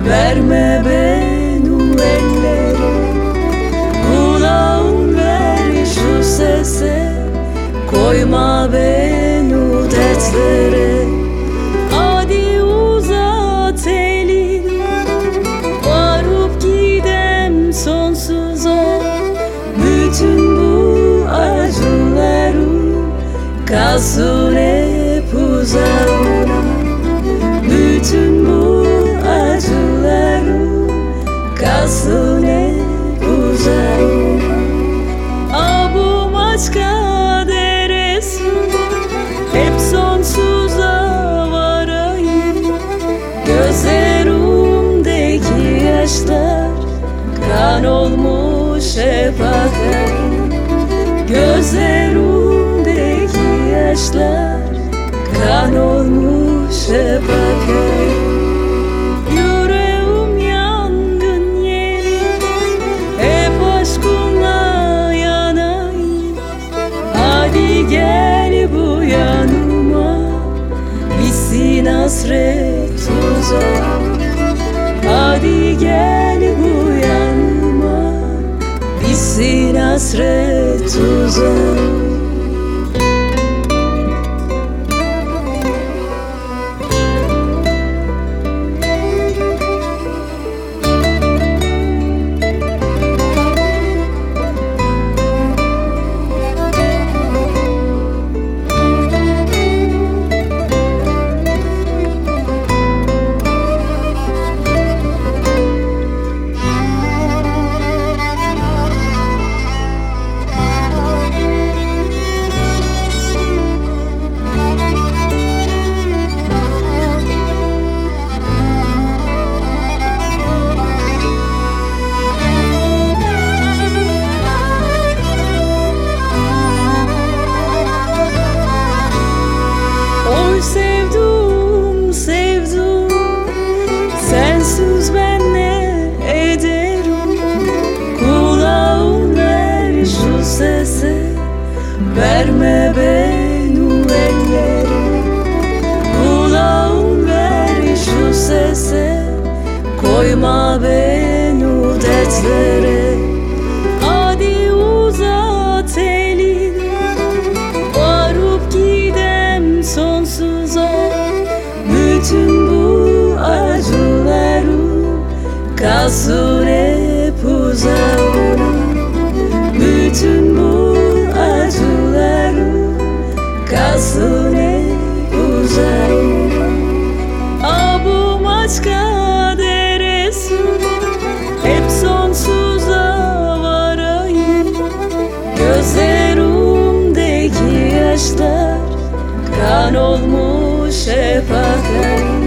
Verme benim elleri, kulağın ver şu sese. Koyma beni dertlere, hadi uzat elini. Varıp gidem sonsuza, bütün bu acılarım kalsın hep uzağına. Bütün bu acılarım kalsın hep uzağına. Bu maçka deresi hep sonsuza varayım. Gözlerimdeki yaşlar kan olmuş hep akayım. Gözlerimdeki yaşlar kan olmuş hep akayım. Yüreğim yangın yeri, hep aşkınla yanayım. Hadi gel bu yanıma, bitsin hasret uzak. Hadi gel bu yanıma, bitsin hasret uzak. Sevdum, sevdum, sensiz ben ne ederim? Kulağın ver şu sese, verme benim elleri. Kulağın ver şu sese, koyma beni dertlere. Hadi uzat elini, varıp gidem sonsuza. Bütün bu acılarım kalsın hep uzağına. Bütün bu acılarım kalsın hep uzağına. Bu maçka deresi hep sonsuza varayım. Gözlerimdeki yaşlar kan olmuş hep akayım.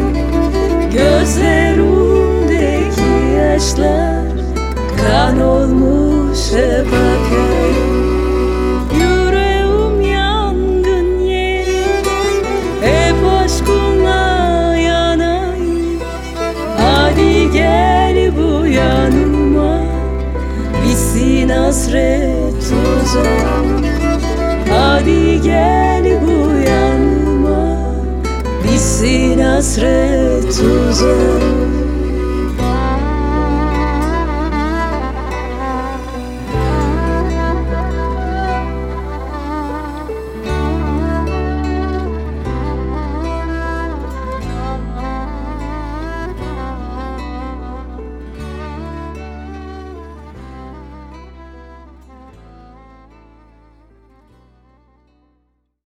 Gözlerimdeki yaşlar kan olmuş hep akayım. Yüreğim yangın yeri, hep aşkınla yanayım. Hadi gel bu yanıma, bitsin hasret uzak. Hadi gel bu yanıma, bitsin hasret uzak.